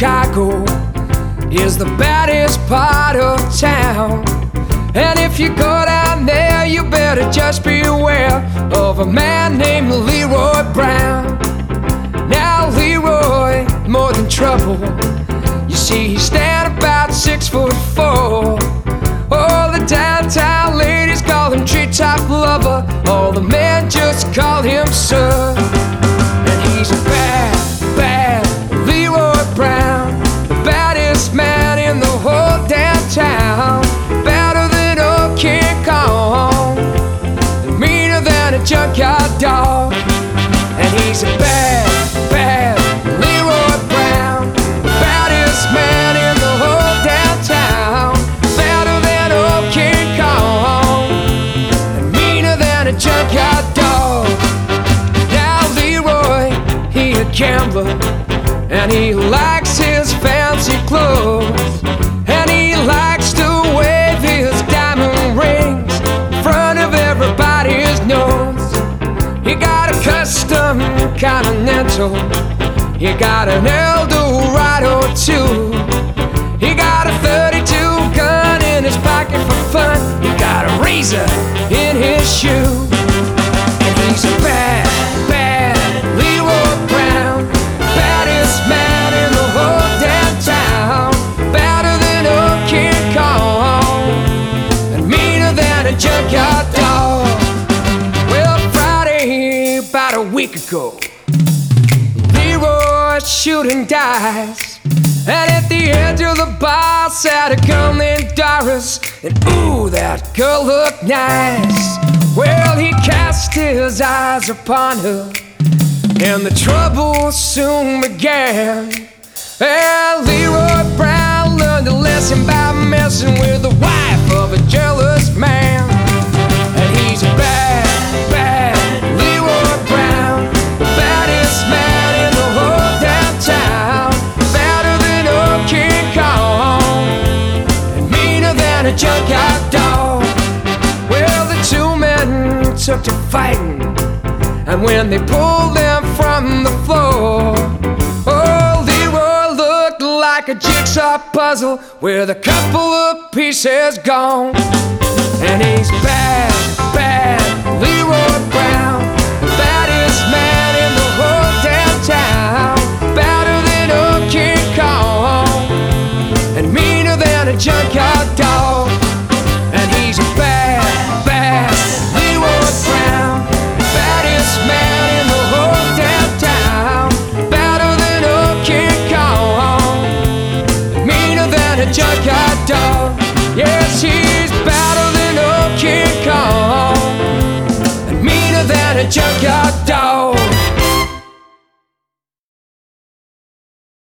Chicago is the baddest part of town. And if you go down there, you better just be aware of a man named Leroy Brown. Now Leroy, more than trouble. You see, he stand about 6'4". All the downtown ladies call him treetop lover. All the men just call him sir. And he's a bad, bad Leroy Brown, the baddest man in the whole downtown. Better than old King Kong, and meaner than a junkyard dog. And he's a bad, bad Leroy Brown, the baddest man in the whole downtown. Better than old King Kong, and meaner than a junkyard dog. Now Leroy, he a gambler, and he likes his fancy clothes, and he likes to wave his diamond rings in front of everybody's nose. He got a custom Continental, he got an Eldorado too. He got a 32 gun in his pocket for fun. He got a razor in his shoe. And he's a bad, bad Leroy Brown, baddest man in the whole downtown. Better than old King Kong, and meaner than a junkyard dog. Well, Friday, about a week ago, Leroy's shooting dice, and at the edge of the bar sat a girl named Doris. And ooh, that girl looked nice. Well, he cast his eyes upon her, and the trouble soon began. And Leroy Brown learned a lesson by messing with the wife of a jealous man. And he's a bad, bad Leroy Brown, the baddest man in the whole downtown. Better than old King Kong, and meaner than a junkyard dog. Well, the two men took to fighting, and when they pulled them from the floor, oh, Leroy looked like a jigsaw puzzle with a couple of pieces gone. And he's bad, bad Leroy Brown, the baddest man in the whole downtown. Better than old King Kong, and meaner than a junkyard dog. And he's a bad, bad Leroy Brown, baddest man in the whole downtown. Better than old King Kong, meaner than a junkyard dog. Yes, he's better than old King Kong, and meaner than a junkyard